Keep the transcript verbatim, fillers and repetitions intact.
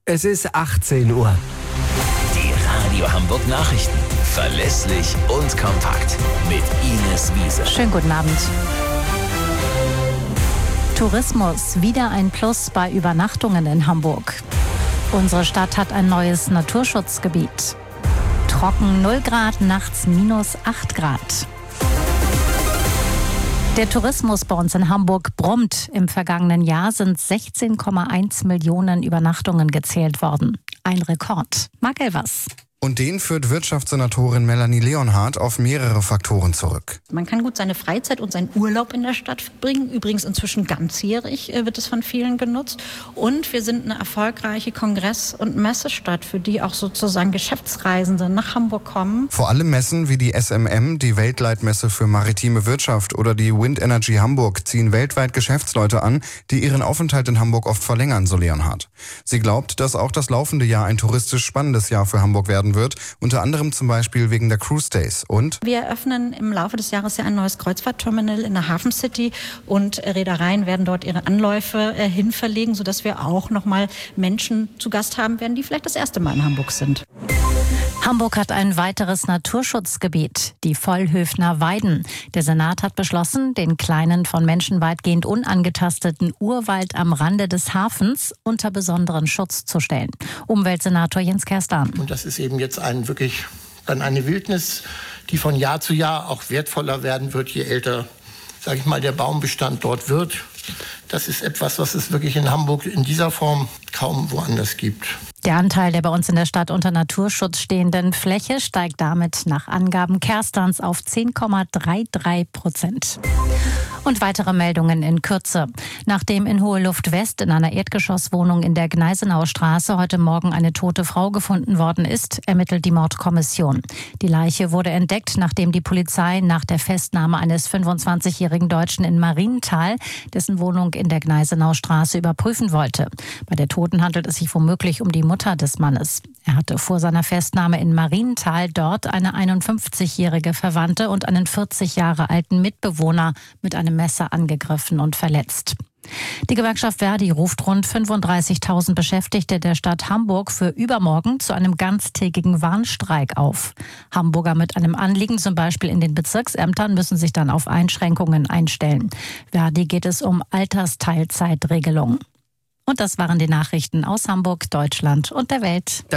Es ist achtzehn Uhr. Die Radio Hamburg Nachrichten. Verlässlich und kompakt. Mit Ines Wiese. Schönen guten Abend. Tourismus, wieder ein Plus bei Übernachtungen in Hamburg. Unsere Stadt hat ein neues Naturschutzgebiet. Trocken null Grad, nachts minus acht Grad. Der Tourismus bei uns in Hamburg brummt. Im vergangenen Jahr sind sechzehn Komma eins Millionen Übernachtungen gezählt worden. Ein Rekord. Marc Elvers. Und den führt Wirtschaftssenatorin Melanie Leonhardt auf mehrere Faktoren zurück. Man kann gut seine Freizeit und seinen Urlaub in der Stadt verbringen. Übrigens inzwischen ganzjährig wird es von vielen genutzt. Und wir sind eine erfolgreiche Kongress- und Messestadt, für die auch sozusagen Geschäftsreisende nach Hamburg kommen. Vor allem Messen wie die S M M, die Weltleitmesse für maritime Wirtschaft, oder die Wind Energy Hamburg ziehen weltweit Geschäftsleute an, die ihren Aufenthalt in Hamburg oft verlängern, so Leonhardt. Sie glaubt, dass auch das laufende Jahr ein touristisch spannendes Jahr für Hamburg werden wird, unter anderem zum Beispiel wegen der Cruise Days. Und wir eröffnen im Laufe des Jahres ja ein neues Kreuzfahrtterminal in der Hafen City und Reedereien werden dort ihre Anläufe äh, hin verlegen, sodass wir auch nochmal Menschen zu Gast haben werden, die vielleicht das erste Mal in Hamburg sind. Hamburg hat ein weiteres Naturschutzgebiet, die Vollhöfner Weiden. Der Senat hat beschlossen, den kleinen, von Menschen weitgehend unangetasteten Urwald am Rande des Hafens unter besonderen Schutz zu stellen. Umweltsenator Jens Kerstan. Und das ist eben jetzt ein wirklich dann eine Wildnis, die von Jahr zu Jahr auch wertvoller werden wird, je älter, sage ich mal, der Baumbestand dort wird. Das ist etwas, was es wirklich in Hamburg in dieser Form kaum woanders gibt. Der Anteil der bei uns in der Stadt unter Naturschutz stehenden Fläche steigt damit nach Angaben Kerstans auf zehn Komma dreiunddreißig Prozent. Und weitere Meldungen in Kürze. Nachdem in Hohe Luft West in einer Erdgeschosswohnung in der Gneisenauer Straße heute Morgen eine tote Frau gefunden worden ist, ermittelt die Mordkommission. Die Leiche wurde entdeckt, nachdem die Polizei nach der Festnahme eines fünfundzwanzigjährigen Deutschen in Marienthal dessen Wohnung in der Gneisenauer Straße überprüfen wollte. Bei der Toten handelt es sich womöglich um die Mutter des Mannes. Er hatte vor seiner Festnahme in Marienthal dort eine einundfünfzigjährige Verwandte und einen vierzig Jahre alten Mitbewohner mit einem Messer angegriffen und verletzt. Die Gewerkschaft Verdi ruft rund fünfunddreißigtausend Beschäftigte der Stadt Hamburg für übermorgen zu einem ganztägigen Warnstreik auf. Hamburger mit einem Anliegen, zum Beispiel in den Bezirksämtern, müssen sich dann auf Einschränkungen einstellen. Verdi geht es um Altersteilzeitregelungen. Und das waren die Nachrichten aus Hamburg, Deutschland und der Welt.